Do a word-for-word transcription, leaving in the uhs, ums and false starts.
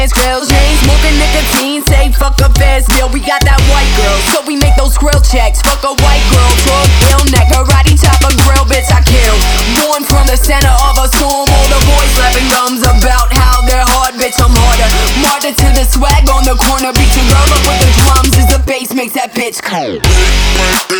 dance grills. Chain smoking nicotine, say fuck a fast meal. We got that white girl, so we make those grill checks. Fuck a white girl, talk ill neck, karate chop a grill, bitch I kill. Born from the center of a storm, all the boys slapping gums about how they're hard, bitch I'm harder. Martyr to the swag on the corner, beat your girl up with the drums as the bass makes that bitch cold.